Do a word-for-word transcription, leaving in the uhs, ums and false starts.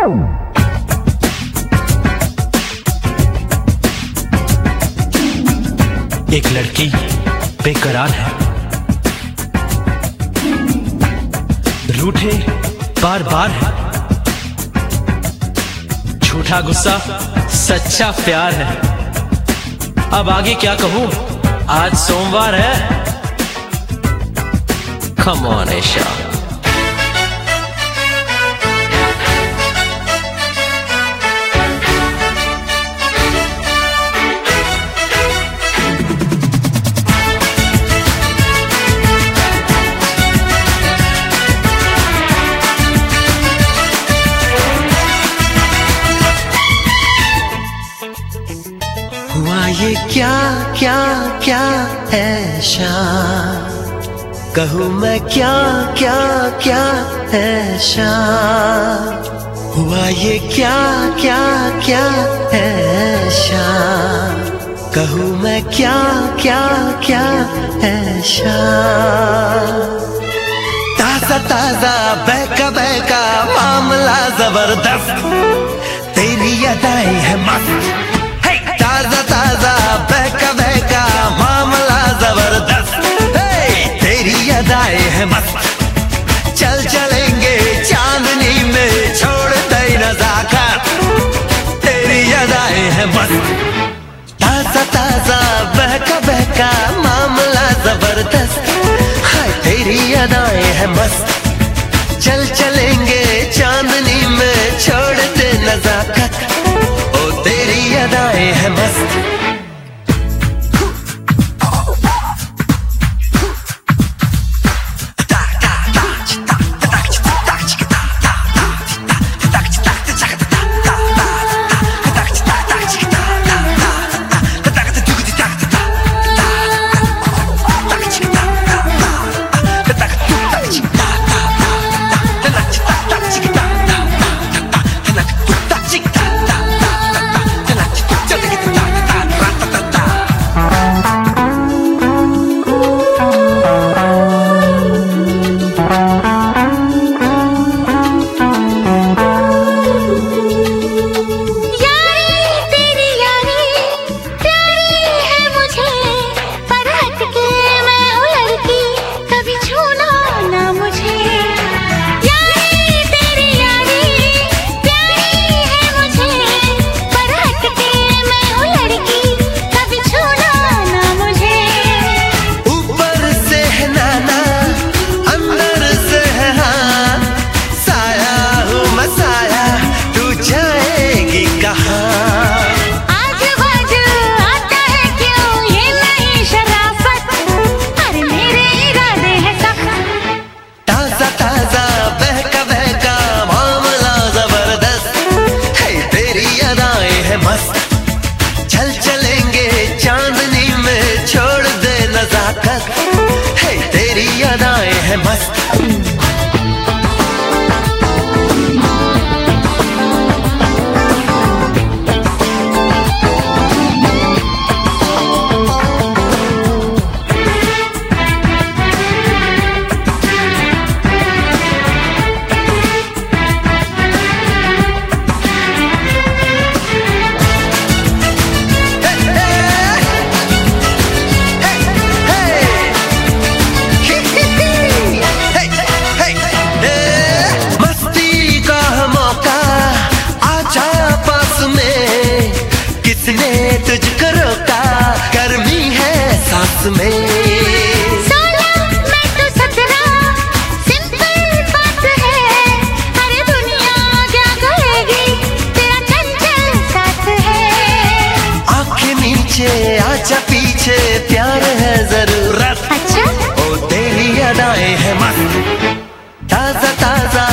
एक लड़की बेकरार है, रूठे बार बार है, झूठा गुस्सा सच्चा प्यार है। अब आगे क्या कहूं, आज सोमवार है। Come on Isha. हुआ ये क्या क्या क्या ऐसा, कहूँ मैं क्या क्या क्या ऐसा। हुआ ये क्या क्या क्या ऐसा, कहूँ मैं क्या क्या क्या ऐसा। ताजा ताजा बहका बहका मामला जबरदस्त, तेरी अदाएं है मस्त। ताजा ताजा बहका बहका मामला जबरदस्त, तेरी अदाएं है मस्त। चल चलेंगे चांदनी में, छोड़ दे नजाकत, तेरी अदाएं है मस्त। ताजा ताजा बहका बहका मामला जबरदस्त, हाय तेरी अदाएं है मस्त। चल चलेंगे चांदनी में, छोड़ दे नजाकत, ओ तेरी अदाएं है मस्त। चल चलेंगे चांदनी में, छोड़ दे नजाकत, है तेरी अदाएं है मस्त। किसने तुझको रोका, गर्मी है सांस में। सोलह मैं तो सत्रह, सिंपल बात है, अरे दुनिया क्या कहेगी, तेरा चंचल साथ है। आंखें नीचे आजा पीछे, प्यार है जरूरत, अच्छा ओ तेरी अदाएं है मस्त। ताजा ताजा